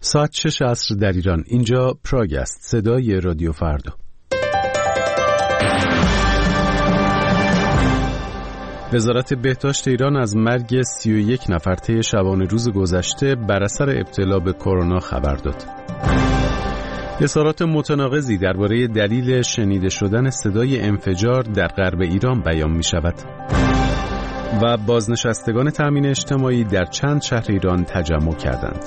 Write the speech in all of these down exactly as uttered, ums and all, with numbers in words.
ساعت شش عصر در ایران. اینجا پراگ است، صدای رادیو فردا. وزارت بهداشت ایران از مرگ سی و یک نفر طی شبانه روز گذشته بر اثر ابتلا به کرونا خبر داد. اظهارات متناقضی درباره دلیل شنیده شدن صدای انفجار در غرب ایران بیان می شود. و بازنشستگان تامین اجتماعی در چند شهر ایران تجمع کردند.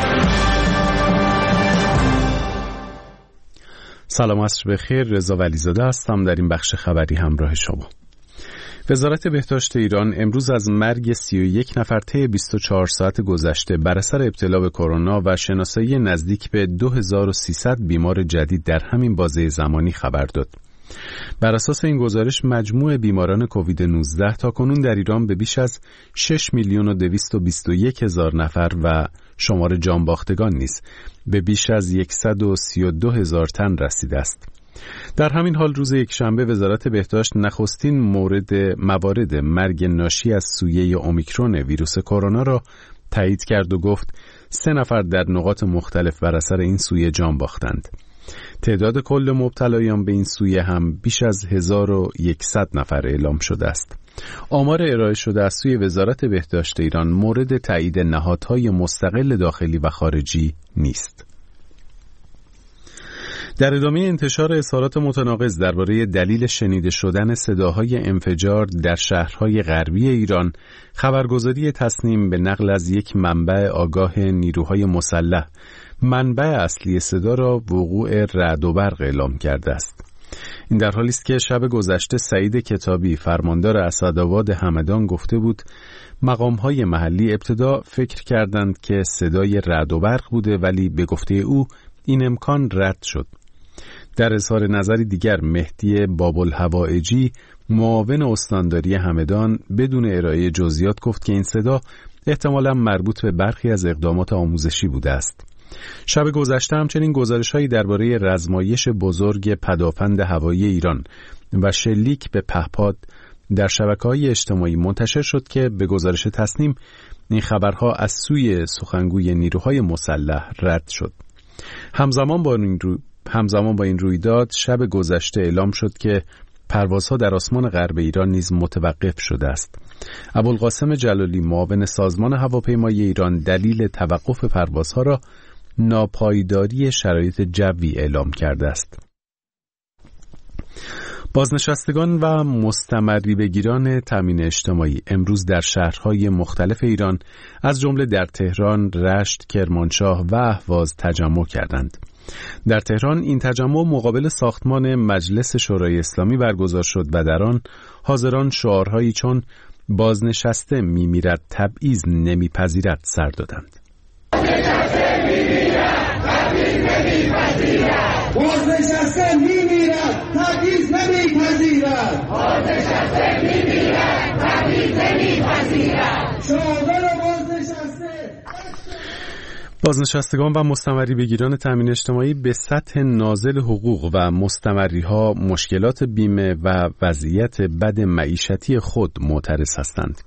سلام، عصر بخیر. رضا ولیزاده هستم. در این بخش خبری همراه شما. وزارت بهداشت ایران امروز از مرگ سی و یک نفر طی بیست و چهار ساعت گذشته بر اثر ابتلا به کرونا و شناسایی نزدیک به دو هزار و سیصد بیمار جدید در همین بازه زمانی خبر داد. بر اساس این گزارش مجموع بیماران کووید نوزده تاکنون در ایران به بیش از شش میلیون و دویست و بیست و یک هزار نفر و شمار جانباختگان نیز به بیش از صد و سی و دو هزار تن رسیده است. در همین حال روز یکشنبه وزارت بهداشت نخستین مورد موارد مرگ ناشی از سویه اومیکرون ویروس کرونا را تایید کرد و گفت سه نفر در نقاط مختلف بر اثر این سویه جان باختند. تعداد کل مبتلایان به این سویه هم بیش از هزار و صد نفر اعلام شده است. آمار ارائه شده از سوی وزارت بهداشت ایران مورد تایید نهادهای مستقل داخلی و خارجی نیست. در ادامه انتشار اظهارات متناقض درباره دلیل شنیده شدن صداهای انفجار در شهرهای غربی ایران، خبرگزاری تصنیم به نقل از یک منبع آگاه نیروهای مسلح منبع اصلی صدا را وقوع رعد و برق اعلام کرده است. این در حالی است که شب گذشته سعید کتابی فرماندار اسدآباد همدان گفته بود مقام‌های محلی ابتدا فکر کردند که صدای رعد و برق بوده، ولی به گفته او این امکان رد شد. در اظهار نظری دیگر مهدی باب‌الهوایجی معاون استانداری همدان بدون ارائه جزئیات گفت که این صدا احتمالاً مربوط به برخی از اقدامات آموزشی بوده است. شب گذشته همچنین گزارش‌هایی درباره رزمایش بزرگ پدافند هوایی ایران و شلیک به پهپاد در شبکه‌های اجتماعی منتشر شد که به گزارش تصنیم این خبرها از سوی سخنگوی نیروهای مسلح رد شد. همزمان با این رو... همزمان با این رویداد شب گذشته اعلام شد که پروازها در آسمان غرب ایران نیز متوقف شده است. ابوالقاسم جلالی معاون سازمان هواپیمایی ایران دلیل توقف پروازها را ناپایداری شرایط جوی اعلام کرده است. بازنشستگان و مستمری بگیران تامین اجتماعی امروز در شهرهای مختلف ایران از جمله در تهران، رشت، کرمانشاه و اهواز تجمع کردند. در تهران این تجمع مقابل ساختمان مجلس شورای اسلامی برگزار شد و در آن حاضران شعارهایی چون بازنشسته میمیرد تبعیض نمیپذیرد سر دادند. بازنشسته میمیرد تبعیض نمیپذیرد. بازنشسته میمیرد تبعیض نمیپذیرد. بازنشسته میمیرد تبعیض نمیپذیرد. شعار بازنشسته. بازنشستگان و مستمری بگیران تامین اجتماعی به سطح نازل حقوق و مستمریها مشکلات بیمه و وضعیت بد معیشتی خود معترض هستند.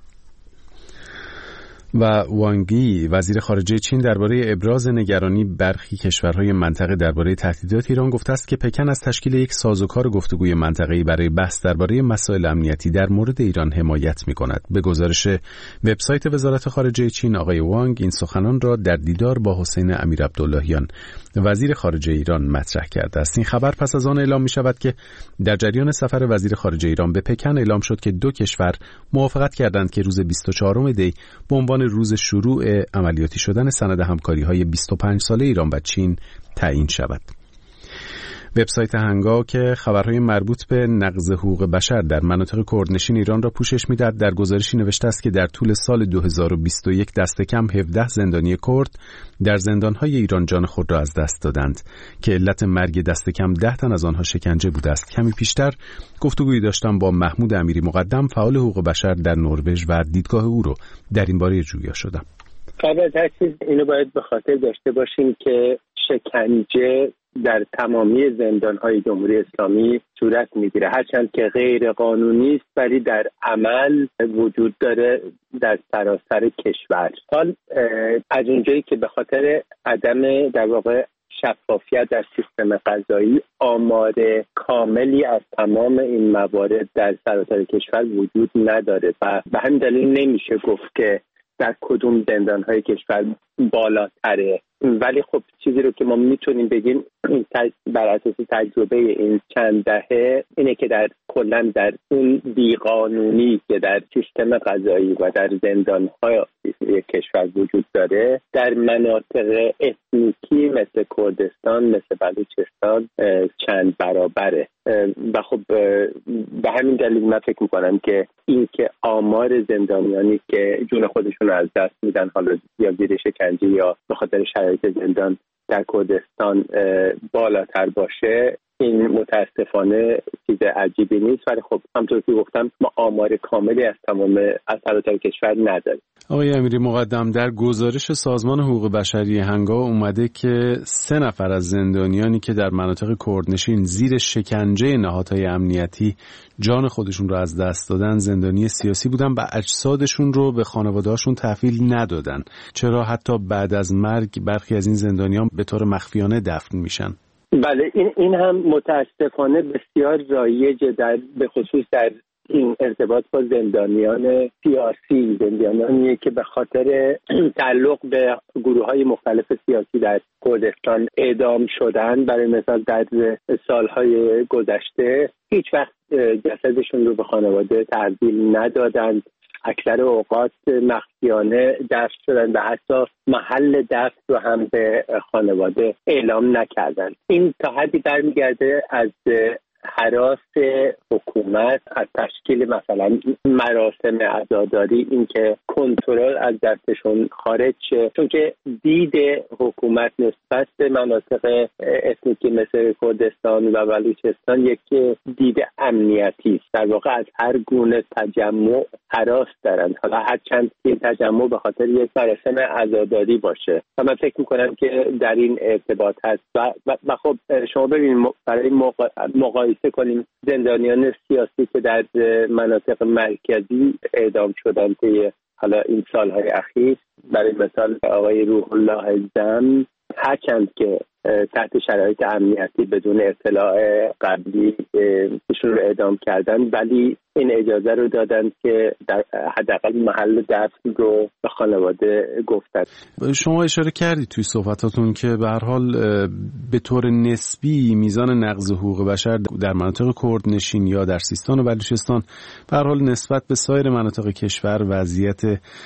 و وانگی وزیر خارجه چین درباره ابراز نگرانی برخی کشورهای منطقه درباره تهدیدات ایران گفته است که پکن از تشکیل یک سازوکار گفتگوی منطقه‌ای برای بحث درباره مسائل امنیتی در مورد ایران حمایت می‌کند. به گزارش وبسایت وزارت خارجه چین، آقای وانگ این سخنان را در دیدار با حسین امیرعبداللهیان وزیر خارجه ایران مطرح کرده است. این خبر پس از آن اعلام می‌شود که در جریان سفر وزیر خارجه ایران به پکن اعلام شد که دو کشور موافقت کردند که روز بیست و چهارم دی به عنوان روز شروع عملیاتی شدن سند همکاری‌های بیست و پنج ساله ایران و چین تعیین شود. وبسایت هنگا که خبرهای مربوط به نقض حقوق بشر در مناطق کردنشین ایران را پوشش می‌دهد در گزارشی نوشته است که در طول سال دو هزار و بیست و یک دست کم هفده زندانی کرد در زندان‌های ایران جان خود را از دست دادند که علت مرگ دست کم ده تن از آنها شکنجه بوده است. کمی پیشتر گفتگویی داشتم با محمود امیری مقدم فعال حقوق بشر در نروژ و دیدگاه او رو در این باره جویا شدم. قبل از هر چیز اینو باید به خاطر داشته باشیم که شکنجه در تمامی زندان‌های جمهوری اسلامی صورت می‌گیره، هرچند که غیر قانونی است ولی در عمل وجود داره در سراسر کشور. حال از اونجایی که به خاطر عدم در واقع شفافیت در سیستم قضایی آمار کاملی از تمام این موارد در سراسر کشور وجود نداره و به همین دلیل نمیشه گفت که در کدوم زندان‌های کشور بالاتره. ولی خب چیزی رو که ما میتونیم بگیم بر اساس تجربه این چند دهه اینه که در کلا در اون بیقانونی که در سیستم قضایی و در زندان‌های کشور وجود داره در مناطق اتنیکی مثل کردستان، مثل بلوچستان چند برابره و خب به همین دلیل من فکر میکنم که این که آمار زندانیانی که جون خودشون رو از دست میدن حالا یا زیر شکنجه یا به خاطر شرایط زندان در کردستان بالاتر باشه این متاسفانه چیز عجیبی نیست، ولی خب همونطور که گفتم ما آمار کاملی از تمام از سراسر کشور نداریم. آقای امیری مقدم، در گزارش سازمان حقوق بشری هنگا اومده که سه نفر از زندانیانی که در مناطق کردنشین زیر شکنجه نهادهای امنیتی جان خودشون رو از دست دادن زندانی سیاسی بودن و اجسادشون رو به خانواده‌هاشون تحویل ندادن. چرا حتی بعد از مرگ برخی از این زندانیان به طور مخفیانه دفن میشن؟ بله این این هم متاسفانه بسیار رایجه در به خصوص در این ارتباط با زندانیان سیاسی، زندانیانی که به خاطر تعلق به گروه‌های مختلف سیاسی در کردستان اعدام شدن. برای مثال در سالهای گذشته هیچ وقت جسدشون رو به خانواده تحویل ندادند، اکثر اوقات مخفیانه دفن شدن و حتی محل دفن رو هم به خانواده اعلام نکردن. این تا حدی برمیگرده از هراس حکومت از تشکیل مثلا مراسم عزاداری، این که کنترل از دستشون خارج شه، چون که دید حکومت نسبت به مناطق اتنیکی مثل کردستان و بلوچستان یک دید امنیتی است. در واقع از هر گونه تجمع هراس دارند، حالا هر چند این تجمع به خاطر یک مراسم عزاداری باشه و من فکر میکنم که در این ارتباط هست و, و, و خب شما ببینید برای موقع, موقع کنیم زندانیان سیاسی که در مناطق مرکزی اعدام شدن طی حالا این سالهای اخیر، برای مثال آقای روح الله زم، هرچند که تحت شرایط امنیتی بدون اطلاع قبلی ایشون رو اعدام کردن ولی این اجازه رو دادن که در حداقل محل دفن رو به خانواده گفتن. شما اشاره کردید توی صحبتاتون که به هر حال به طور نسبی میزان نقض حقوق بشر در مناطق کردنشین یا در سیستان و بلوچستان به هر حال نسبت به سایر مناطق کشور وضعیت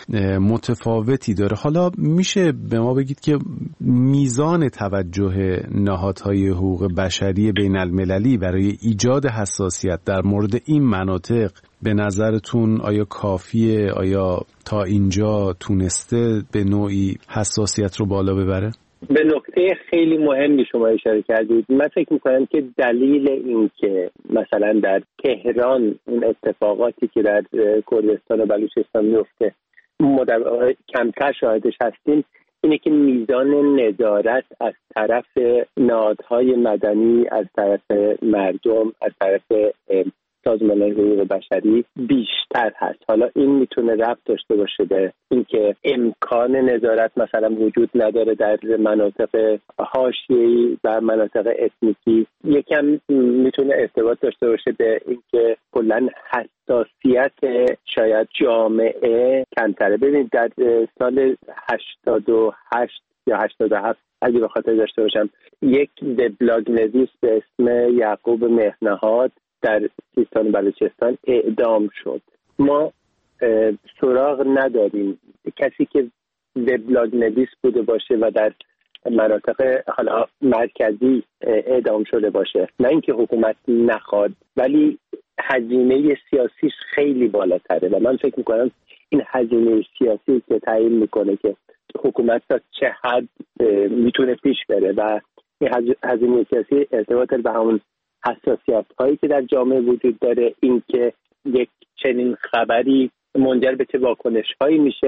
متفاوتی داره. حالا میشه به ما بگید که میزان توجه نهادهای حقوق بشری بین المللی برای ایجاد حساسیت در مورد این مناطق به نظرتون آیا کافیه؟ آیا تا اینجا تونسته به نوعی حساسیت رو بالا ببره؟ به نکته خیلی مهمی شما اشاره کردید. من فکر میکنم که دلیل این که مثلا در تهران اون اتفاقاتی که در کردستان و بلوچستان میفته مدام کمتر شاهدش هستیم اینه که میزان نظارت از طرف نهادهای مدنی، از طرف مردم، از طرف سازمان حقوق بشری بیشتر هست. حالا این میتونه ربط داشته باشه به اینکه امکان نظارت مثلا وجود نداره در مناطق حاشیه‌ای و مناطق اتنیکی. یکم میتونه ارتباط داشته باشه به اینکه کلاً حساسیت شاید جامعه کمتره. ببینید در سال هشتاد و هشت یا هشتاد و هفت اگه به خاطر داشته باشم یک وبلاگ نویس به اسم یعقوب مهرنهاد در سیستان و بلوچستان اعدام شد. ما سراغ نداریم کسی که وبلاگ نویس بوده باشه و در مناطق حالا مرکزی اعدام شده باشه، نه اینکه حکومت نخواد ولی هزینه سیاسیش خیلی بالاتره و من فکر میکنم این هزینه سیاسی که تعیین میکنه که حکومت تا چه حد میتونه پیش بره و این هزینه سیاسی ارتباط به همون حساسیت هایی که در جامعه وجود داره، این که یک چنین خبری منجر به چه واکنش هایی میشه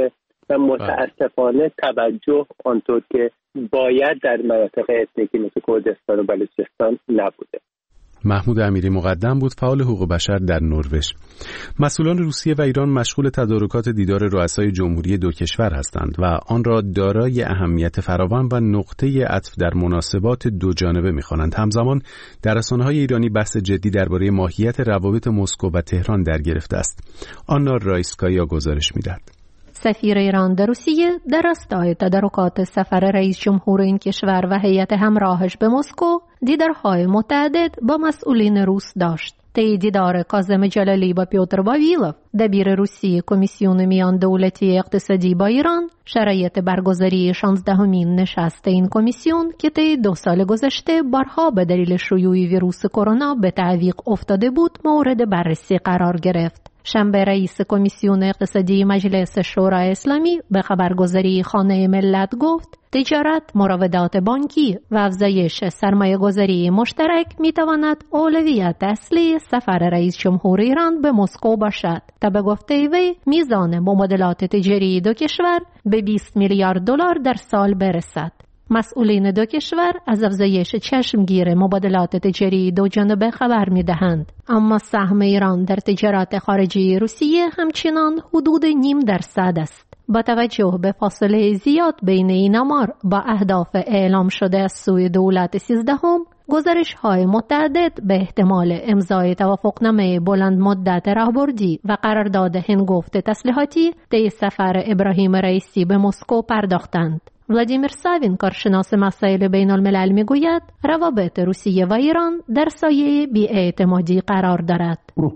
و متاسفانه توجه آنطور که باید در مناطق اتنیکی مثل کردستان و بلوچستان نبوده. محمود امیری مقدم بود، فعال حقوق بشر در نروژ. مسئولان روسیه و ایران مشغول تدارکات دیدار رؤسای جمهوری دو کشور هستند و آن را دارای اهمیت فراوان و نقطه عطف در مناسبات دو جانبه می‌خوانند. همزمان در رسانه‌های ایرانی بحث جدی درباره ماهیت روابط مسکو و تهران در گرفته است. آنا رایسکایا گزارش می‌دهد. سفیر ایران در روسیه در راستای تدارکات سفر رئیس جمهور این کشور و هیئت همراهش به مسکو دیدارهای متعدد با مسئولین روس داشت. طی دیدار کاظم جلالی با پیوتر واویلوف، دبیر روسی کمیسیون میان دولتی اقتصادی با ایران، شرایط برگزاری شانزدهمین نشست این کمیسیون که طی دو سال گذشته بارها به دلیل شیوع ویروس کرونا به تعویق افتاده بود مورد بررسی قرار گرفت. شنبه رئیس کمیسیون اقتصادی مجلس شورای اسلامی به خبرگزاری خانه ملت گفت تجارت، مراودات بانکی و افزایش سرمایه گذاری مشترک می تواند اولویت اصلی سفر رئیس جمهور ایران به مسکو باشد تا به گفته وی میزان مبادلات تجاری دو کشور به بیست میلیارد دلار در سال برسد. مسئولین دو کشور از افزایش چشمگیر مبادلات تجاری دو جانبه خبر می‌دهند، اما سهم ایران در تجارت خارجی روسیه همچنان حدود نیم درصد است. با توجه به فاصله زیاد بین این آمار با اهداف اعلام شده از سوی دولت سیزدهم، گزارش‌های متعدد به احتمال امضای توافقنامه بلند مدت راهبردی و قرارداد هنگفت تسلیحاتی طی سفر ابراهیم رئیسی به مسکو پرداختند. ولادیمیر ساوین، کارشناس مسائل بین الملل، میگوید روابط روسیه و ایران در سایه بی‌اعتمادی قرار دارد.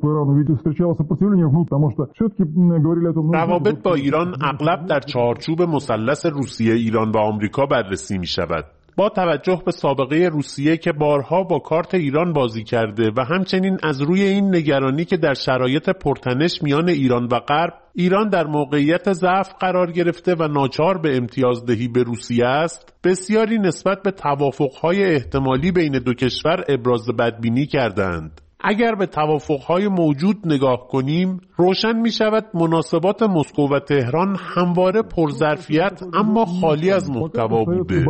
روابط با ایران اغلب در چارچوب مثلث روسیه، ایران و آمریکا بررسی می شود. با توجه به سابقه روسیه که بارها با کارت ایران بازی کرده و همچنین از روی این نگرانی که در شرایط پرتنش میان ایران و غرب، ایران در موقعیت ضعف قرار گرفته و ناچار به امتیازدهی به روسیه است، بسیاری نسبت به توافقهای احتمالی بین دو کشور ابراز بدبینی کردند. اگر به توافقهای موجود نگاه کنیم، روشن می شود مناسبات مسکو و تهران همواره پرظرفیت اما خالی از محتوا بوده.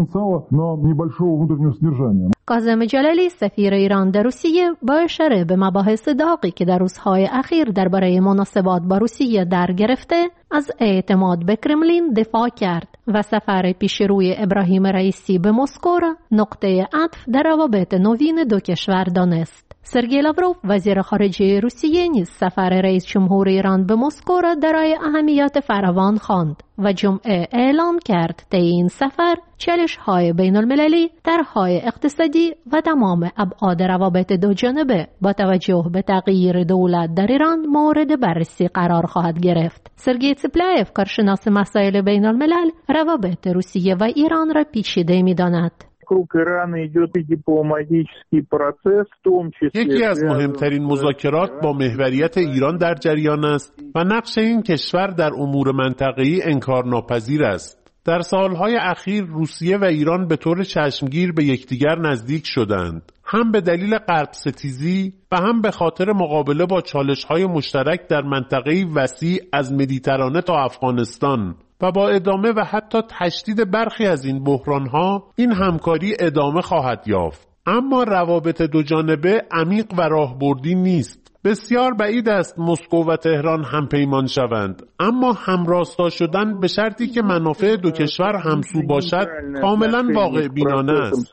کاظم جلالی، سفیر ایران در روسیه، با اشاره به مباحث داغی که در روزهای اخیر درباره مناسبات با روسیه در گرفته، از اعتماد به کرملین دفاع کرد و سفر پیشروی ابراهیم رئیسی به مسکو را نقطه عطف در روابط نوین دو کشور دانست. سرگئی لاوروف، وزیر خارجه روسیه، نیز سفر رئیس جمهور ایران به مسکو را دارای اهمیت فراوان خواند و جمعه اعلام کرد طی این سفر چالش‌های بین‌المللی، طرح‌های اقتصادی و تمام ابعاد روابط دو جانبه با توجه به تغییر دولت در ایران مورد بررسی قرار خواهد گرفت. سرگئی تسپلایف، کارشناس مسائل بین‌الملل، روابط روسیه و ایران را پیچیده می‌داند. یکی از مهمترین مذاکرات با محوریت ایران در جریان است و نقش این کشور در امور منطقه‌ای انکارناپذیر است. در سالهای اخیر روسیه و ایران به طور چشمگیر به یکدیگر نزدیک شدند، هم به دلیل غرب ستیزی و هم به خاطر مقابله با چالش‌های مشترک در منطقه‌ای وسیع از مدیترانه تا افغانستان. و با ادامه و حتی تشدید برخی از این بحران‌ها، این همکاری ادامه خواهد یافت. اما روابط دو جانبه عمیق و راهبردی نیست. بسیار بعید است مسکو و تهران هم پیمان شوند، اما همراستا شدن به شرطی که منافع دو کشور همسو باشد کاملا واقع بینانه است.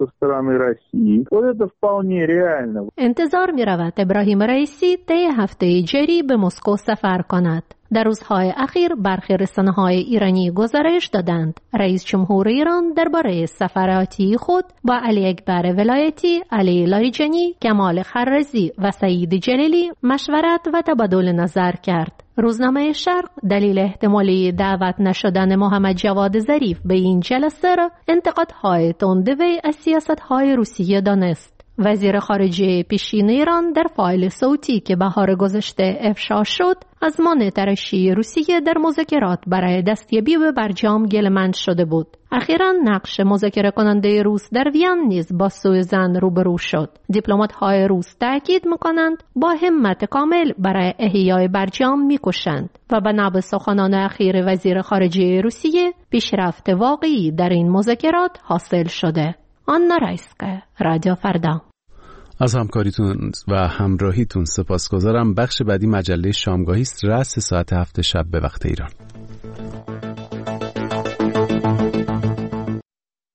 انتظار می رود ابراهیم رئیسی طی هفته جاری به مسکو سفر کند. در روزهای اخیر برخی رسانه‌های ایرانی گزارش دادند رئیس جمهور ایران درباره سفر آتی خود با علی اکبر ولایتی، علی لاریجانی، کمال خرازی و سعید جلیلی مشورت و تبادل نظر کرد. روزنامه شرق دلیل احتمالی دعوت نشدن محمد جواد ظریف به این جلسه را انتقادهای تند وی از سیاست‌های روسیه دانست. وزیر خارجه پیشین ایران در فایل صوتی که بهار گذشته افشا شد از مانع ترشی روسیه در مذاکرات برای دستیابی به برجام گله‌مند شده بود. اخیراً نقش مذاکره کننده روس در وین نیز با سوء ظن روبرو شد. دیپلمات‌های روس تاکید می‌کنند با همت کامل برای احیای برجام می‌کوشند و بنا به سخنان اخیر وزیر خارجه روسیه پیشرفت واقعی در این مذاکرات حاصل شده. آنا رایسکه، رادیو فردا. از همکاریتون و همراهیتون سپاسگزارم. بخش بعدی مجله شامگاهی است، رأس ساعت هفت شب به وقت ایران.